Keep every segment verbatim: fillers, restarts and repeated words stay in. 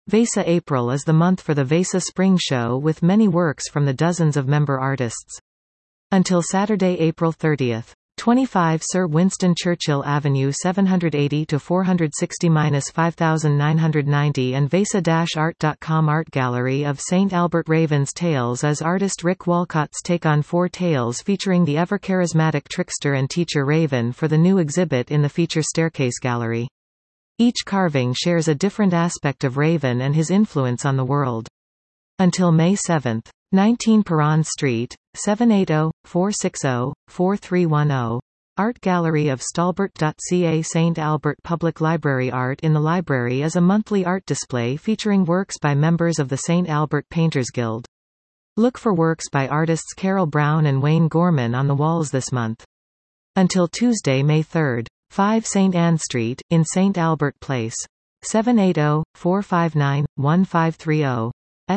VESA April is the month for the VESA Spring Show with many works from the dozens of member artists. Until Saturday, April thirtieth. twenty-five Sir Winston Churchill Avenue seven eighty to four sixty to five nine nine zero and vesa art dot com Art Gallery of Saint Albert Raven's Tales is artist Rick Walcott's take on four tales featuring the ever-charismatic trickster and teacher Raven for the new exhibit in the Feature Staircase Gallery. Each carving shares a different aspect of Raven and his influence on the world. Until May seventh. nineteen Perron Street, seven eight zero, four six zero, four three one zero. Art Gallery of Stalbert.ca Saint Albert Public Library. Art in the Library is a monthly art display featuring works by members of the Saint Albert Painters Guild. Look for works by artists Carol Brown and Wayne Gorman on the walls this month. Until Tuesday, May third. five Saint Anne Street, in Saint Albert Place. seven eight zero, four five nine, one five three zero.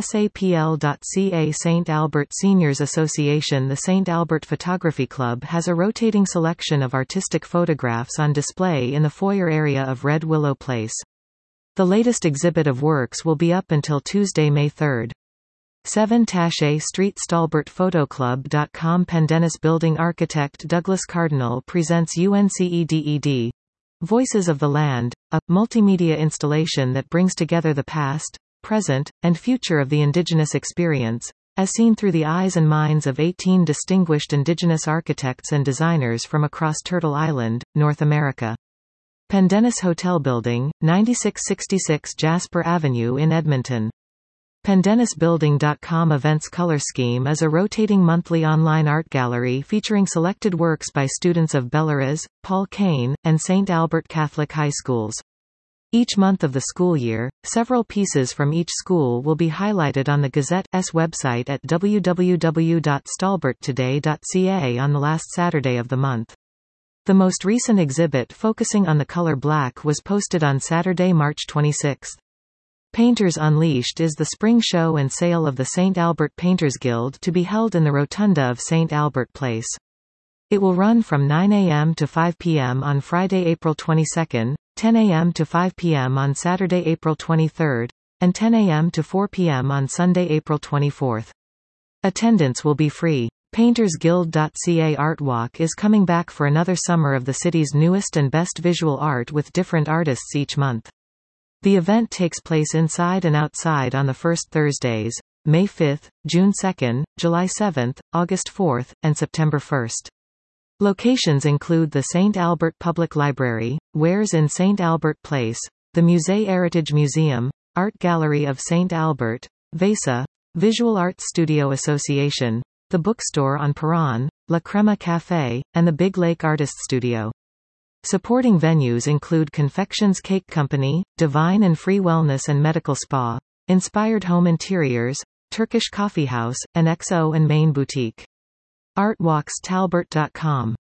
sapl.ca Saint Albert Seniors Association. The Saint Albert Photography Club has a rotating selection of artistic photographs on display in the foyer area of Red Willow Place. The latest exhibit of works will be up until Tuesday, May third. seven Taché Street Stalbert Photo Club dot com Pendennis Building architect Douglas Cardinal presents UNCEDED, Voices of the Land, a multimedia installation that brings together the past, present, and future of the Indigenous experience, as seen through the eyes and minds of eighteen distinguished Indigenous architects and designers from across Turtle Island, North America. Pendennis Hotel Building, ninety-six sixty-six Jasper Avenue in Edmonton. Pendennis Building dot com Events Color Scheme is a rotating monthly online art gallery featuring selected works by students of Belarus, Paul Kane, and Saint Albert Catholic High Schools. Each month of the school year, several pieces from each school will be highlighted on the Gazette's website at w w w dot stalbert today dot c a on the last Saturday of the month. The most recent exhibit focusing on the color black was posted on Saturday, March twenty-sixth. Painters Unleashed is the spring show and sale of the Saint Albert Painters Guild to be held in the Rotunda of Saint Albert Place. It will run from nine a m to five p m on Friday, April twenty-second, ten a m to five p m on Saturday, April twenty-third, and ten a m to four p m on Sunday, April twenty-fourth. Attendance will be free. Painters Guild dot c a Art Walk is coming back for another summer of the city's newest and best visual art with different artists each month. The event takes place inside and outside on the first Thursdays, May fifth, June second, July seventh, August fourth, and September first. Locations include the Saint Albert Public Library, Wares in Saint Albert Place, the Musée Heritage Museum, Art Gallery of Saint Albert, VESA, Visual Arts Studio Association, the Bookstore on Perron, La Crema Café, and the Big Lake Artist Studio. Supporting venues include Confections Cake Company, Divine and Free Wellness and Medical Spa, Inspired Home Interiors, Turkish Coffee House, and X O and Main Boutique. Artwalks Talbert dot com